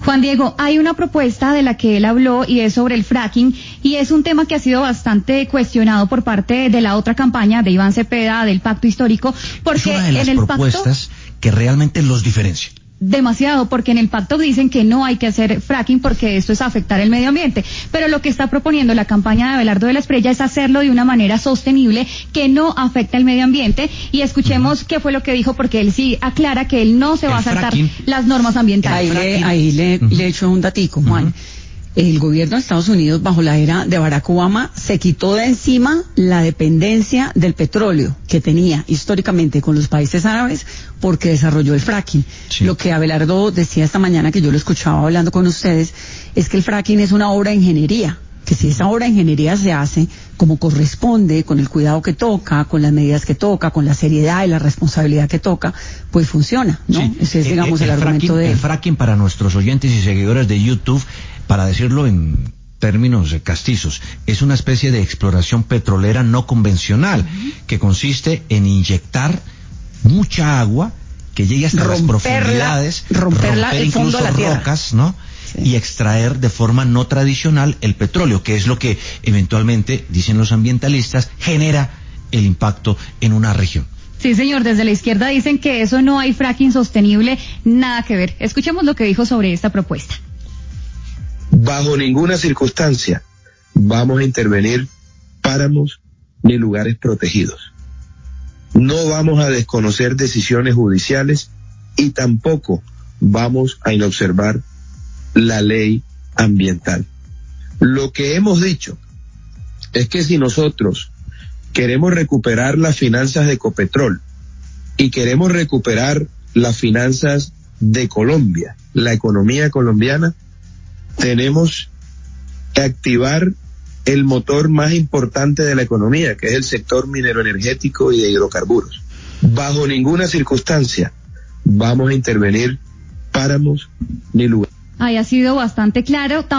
Juan Diego, hay una propuesta de la que él habló y es sobre el fracking, y es un tema que ha sido bastante cuestionado por parte de la otra campaña de Iván Cepeda, del Pacto Histórico, porque es una de las en el propuestas pacto que realmente los diferencia. demasiado, porque en el pacto dicen que no hay que hacer fracking porque esto es afectar el medio ambiente, pero lo que está proponiendo la campaña de Abelardo de la Espriella es hacerlo de una manera sostenible que no afecta el medio ambiente, y escuchemos qué fue lo que dijo, porque él sí aclara que él no se va a saltar las normas ambientales. Ahí le echo un datico, Juan. El gobierno de Estados Unidos, bajo la era de Barack Obama, se quitó de encima la dependencia del petróleo que tenía históricamente con los países árabes, porque desarrolló el fracking. Sí. Lo que Abelardo decía esta mañana, que yo lo escuchaba hablando con ustedes, es que el fracking es una obra de ingeniería, que si esa obra de ingeniería se hace como corresponde, con el cuidado que toca, con las medidas que toca, con la seriedad y la responsabilidad que toca, pues funciona, ¿no? Sí. Ese es, digamos, el argumento de... El fracking, para nuestros oyentes y seguidores de YouTube, para decirlo en términos castizos, es una especie de exploración petrolera no convencional, que consiste en inyectar mucha agua que llegue hasta las profundidades, romper incluso rocas, ¿no? Sí. Y extraer de forma no tradicional el petróleo, que es lo que eventualmente, dicen los ambientalistas, genera el impacto en una región. Sí, señor, desde la izquierda dicen que eso no hay fracking sostenible, nada que ver. Escuchemos lo que dijo sobre esta propuesta. Bajo ninguna circunstancia vamos a intervenir páramos ni lugares protegidos. No vamos a desconocer decisiones judiciales y tampoco vamos a inobservar la ley ambiental. Lo que hemos dicho es que si nosotros queremos recuperar las finanzas de Ecopetrol y queremos recuperar las finanzas de Colombia, la economía colombiana, tenemos que activar el motor más importante de la economía, que es el sector mineroenergético y de hidrocarburos. Bajo ninguna circunstancia vamos a intervenir páramos ni lugares. Ahí ha sido bastante claro.